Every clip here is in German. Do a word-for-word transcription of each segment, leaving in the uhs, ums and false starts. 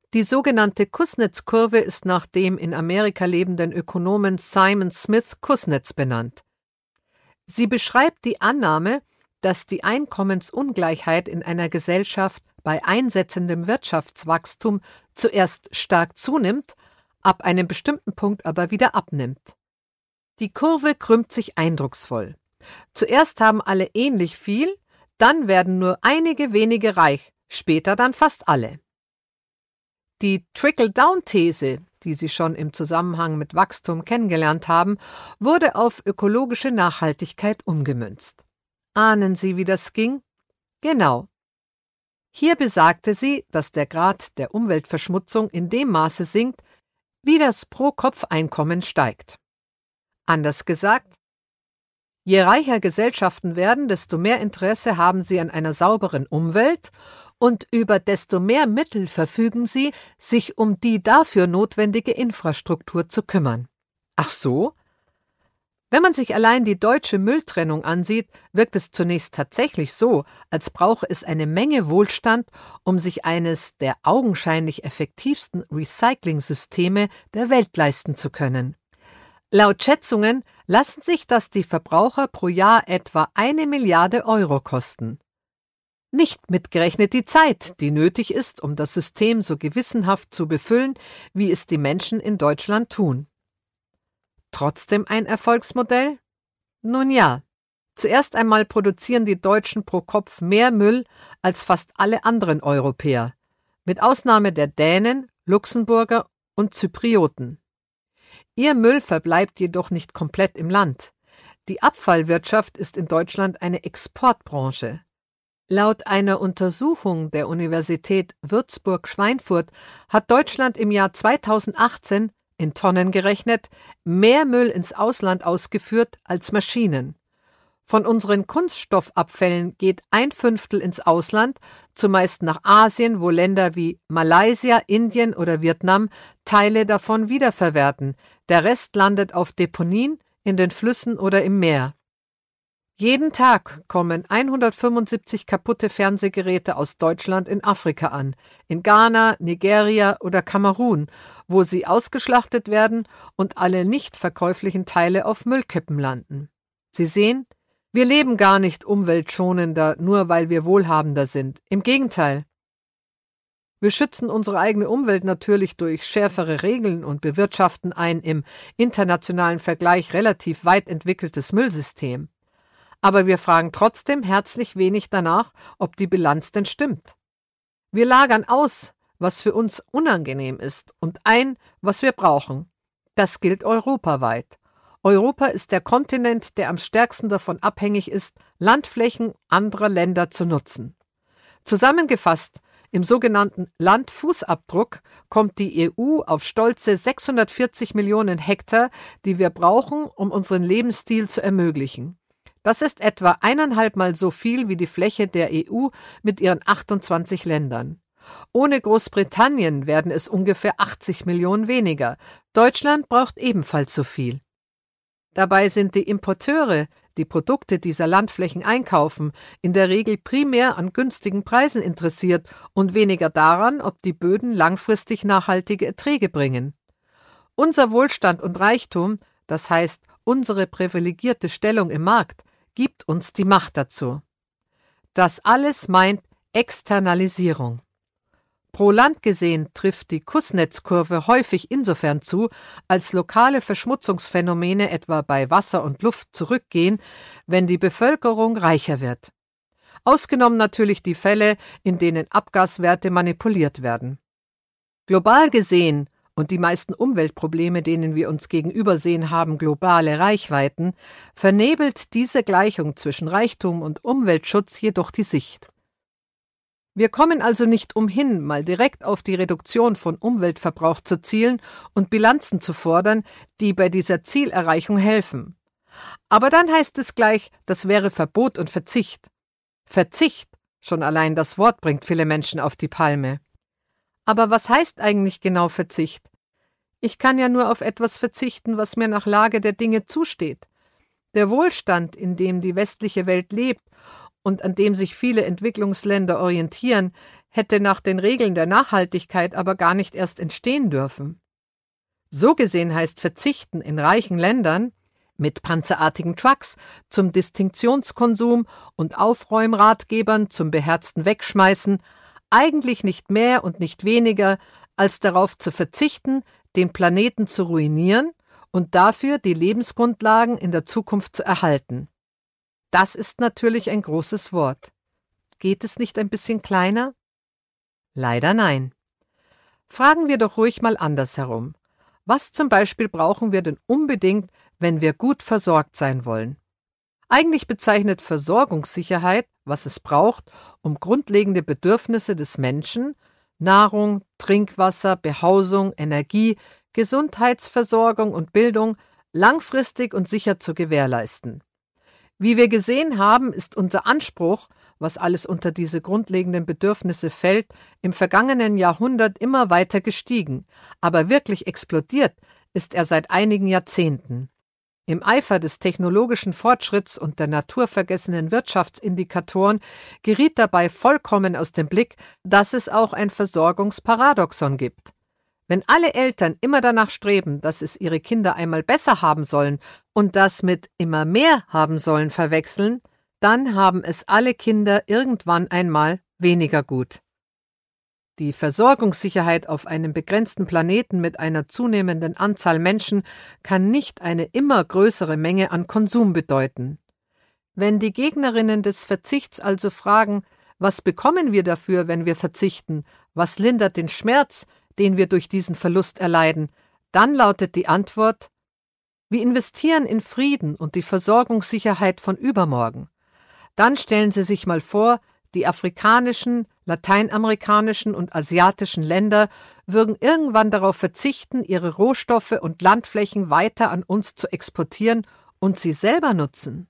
Die sogenannte Kuznets-Kurve ist nach dem in Amerika lebenden Ökonomen Simon Smith Kuznets benannt. Sie beschreibt die Annahme, dass die Einkommensungleichheit in einer Gesellschaft bei einsetzendem Wirtschaftswachstum zuerst stark zunimmt, ab einem bestimmten Punkt aber wieder abnimmt. Die Kurve krümmt sich eindrucksvoll. Zuerst haben alle ähnlich viel, dann werden nur einige wenige reich, später dann fast alle. Die Trickle-Down-These, die Sie schon im Zusammenhang mit Wachstum kennengelernt haben, wurde auf ökologische Nachhaltigkeit umgemünzt. Ahnen Sie, wie das ging? Genau. Hier besagte sie, dass der Grad der Umweltverschmutzung in dem Maße sinkt, wie das Pro-Kopf-Einkommen steigt. Anders gesagt, je reicher Gesellschaften werden, desto mehr Interesse haben sie an einer sauberen Umwelt und über desto mehr Mittel verfügen sie, sich um die dafür notwendige Infrastruktur zu kümmern. Ach so? Wenn man sich allein die deutsche Mülltrennung ansieht, wirkt es zunächst tatsächlich so, als brauche es eine Menge Wohlstand, um sich eines der augenscheinlich effektivsten Recycling-Systeme der Welt leisten zu können. Laut Schätzungen lassen sich das die Verbraucher pro Jahr etwa eine Milliarde Euro kosten. Nicht mitgerechnet die Zeit, die nötig ist, um das System so gewissenhaft zu befüllen, wie es die Menschen in Deutschland tun. Trotzdem ein Erfolgsmodell? Nun ja, zuerst einmal produzieren die Deutschen pro Kopf mehr Müll als fast alle anderen Europäer, mit Ausnahme der Dänen, Luxemburger und Zyprioten. Ihr Müll verbleibt jedoch nicht komplett im Land. Die Abfallwirtschaft ist in Deutschland eine Exportbranche. Laut einer Untersuchung der Universität Würzburg-Schweinfurt hat Deutschland im Jahr zweitausendachtzehn, in Tonnen gerechnet, mehr Müll ins Ausland ausgeführt als Maschinen. Von unseren Kunststoffabfällen geht ein Fünftel ins Ausland, zumeist nach Asien, wo Länder wie Malaysia, Indien oder Vietnam Teile davon wiederverwerten. Der Rest landet auf Deponien, in den Flüssen oder im Meer. Jeden Tag kommen hundertfünfundsiebzig kaputte Fernsehgeräte aus Deutschland in Afrika an, in Ghana, Nigeria oder Kamerun, wo sie ausgeschlachtet werden und alle nicht verkäuflichen Teile auf Müllkippen landen. Sie sehen, wir leben gar nicht umweltschonender, nur weil wir wohlhabender sind. Im Gegenteil. Wir schützen unsere eigene Umwelt natürlich durch schärfere Regeln und bewirtschaften ein im internationalen Vergleich relativ weit entwickeltes Müllsystem. Aber wir fragen trotzdem herzlich wenig danach, ob die Bilanz denn stimmt. Wir lagern aus, was für uns unangenehm ist, und ein, was wir brauchen. Das gilt europaweit. Europa ist der Kontinent, der am stärksten davon abhängig ist, Landflächen anderer Länder zu nutzen. Zusammengefasst, im sogenannten Landfußabdruck kommt die E U auf stolze sechshundertvierzig Millionen Hektar, die wir brauchen, um unseren Lebensstil zu ermöglichen. Das ist etwa eineinhalb Mal so viel wie die Fläche der E U mit ihren achtundzwanzig Ländern. Ohne Großbritannien werden es ungefähr achtzig Millionen weniger. Deutschland braucht ebenfalls so viel. Dabei sind die Importeure, die Produkte dieser Landflächen einkaufen, in der Regel primär an günstigen Preisen interessiert und weniger daran, ob die Böden langfristig nachhaltige Erträge bringen. Unser Wohlstand und Reichtum, das heißt unsere privilegierte Stellung im Markt, gibt uns die Macht dazu. Das alles meint Externalisierung. Pro Land gesehen trifft die Kuznets-Kurve häufig insofern zu, als lokale Verschmutzungsphänomene etwa bei Wasser und Luft zurückgehen, wenn die Bevölkerung reicher wird. Ausgenommen natürlich die Fälle, in denen Abgaswerte manipuliert werden. Global gesehen, und die meisten Umweltprobleme, denen wir uns gegenübersehen, haben globale Reichweiten, vernebelt diese Gleichung zwischen Reichtum und Umweltschutz jedoch die Sicht. Wir kommen also nicht umhin, mal direkt auf die Reduktion von Umweltverbrauch zu zielen und Bilanzen zu fordern, die bei dieser Zielerreichung helfen. Aber dann heißt es gleich, das wäre Verbot und Verzicht. Verzicht, schon allein das Wort bringt viele Menschen auf die Palme. Aber was heißt eigentlich genau Verzicht? Ich kann ja nur auf etwas verzichten, was mir nach Lage der Dinge zusteht. Der Wohlstand, in dem die westliche Welt lebt und an dem sich viele Entwicklungsländer orientieren, hätte nach den Regeln der Nachhaltigkeit aber gar nicht erst entstehen dürfen. So gesehen heißt Verzichten in reichen Ländern mit panzerartigen Trucks zum Distinktionskonsum und Aufräumratgebern zum beherzten Wegschmeißen eigentlich nicht mehr und nicht weniger, als darauf zu verzichten, den Planeten zu ruinieren und dafür die Lebensgrundlagen in der Zukunft zu erhalten. Das ist natürlich ein großes Wort. Geht es nicht ein bisschen kleiner? Leider nein. Fragen wir doch ruhig mal andersherum. Was zum Beispiel brauchen wir denn unbedingt, wenn wir gut versorgt sein wollen? Eigentlich bezeichnet Versorgungssicherheit, was es braucht, um grundlegende Bedürfnisse des Menschen, Nahrung, Trinkwasser, Behausung, Energie, Gesundheitsversorgung und Bildung langfristig und sicher zu gewährleisten. Wie wir gesehen haben, ist unser Anspruch, was alles unter diese grundlegenden Bedürfnisse fällt, im vergangenen Jahrhundert immer weiter gestiegen, aber wirklich explodiert ist er seit einigen Jahrzehnten. Im Eifer des technologischen Fortschritts und der naturvergessenen Wirtschaftsindikatoren geriet dabei vollkommen aus dem Blick, dass es auch ein Versorgungsparadoxon gibt. Wenn alle Eltern immer danach streben, dass es ihre Kinder einmal besser haben sollen und das mit immer mehr haben sollen verwechseln, dann haben es alle Kinder irgendwann einmal weniger gut. Die Versorgungssicherheit auf einem begrenzten Planeten mit einer zunehmenden Anzahl Menschen kann nicht eine immer größere Menge an Konsum bedeuten. Wenn die Gegnerinnen des Verzichts also fragen, was bekommen wir dafür, wenn wir verzichten, was lindert den Schmerz, den wir durch diesen Verlust erleiden, dann lautet die Antwort: Wir investieren in Frieden und die Versorgungssicherheit von übermorgen. Dann stellen Sie sich mal vor, die afrikanischen, lateinamerikanischen und asiatischen Länder würden irgendwann darauf verzichten, ihre Rohstoffe und Landflächen weiter an uns zu exportieren und sie selber nutzen.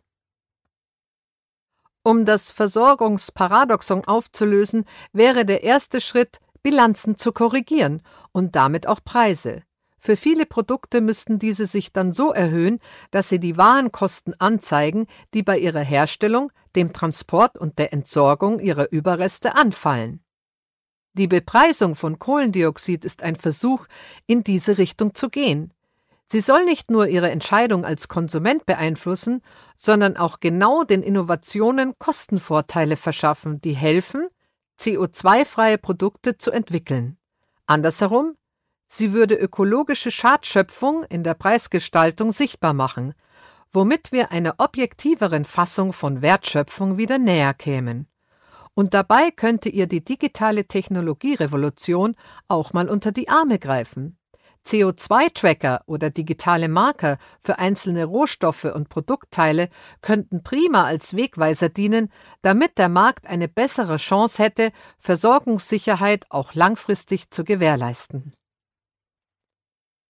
Um das Versorgungsparadoxon aufzulösen, wäre der erste Schritt, Bilanzen zu korrigieren und damit auch Preise. Für viele Produkte müssten diese sich dann so erhöhen, dass sie die Warenkosten anzeigen, die bei ihrer Herstellung, dem Transport und der Entsorgung ihrer Überreste anfallen. Die Bepreisung von Kohlendioxid ist ein Versuch, in diese Richtung zu gehen. Sie soll nicht nur Ihre Entscheidung als Konsument beeinflussen, sondern auch genau den Innovationen Kostenvorteile verschaffen, die helfen, C O zwei freie Produkte zu entwickeln. Andersherum, sie würde ökologische Schadschöpfung in der Preisgestaltung sichtbar machen, womit wir einer objektiveren Fassung von Wertschöpfung wieder näher kämen. Und dabei könnte ihr die digitale Technologierevolution auch mal unter die Arme greifen. C O zwei Tracker oder digitale Marker für einzelne Rohstoffe und Produktteile könnten prima als Wegweiser dienen, damit der Markt eine bessere Chance hätte, Versorgungssicherheit auch langfristig zu gewährleisten.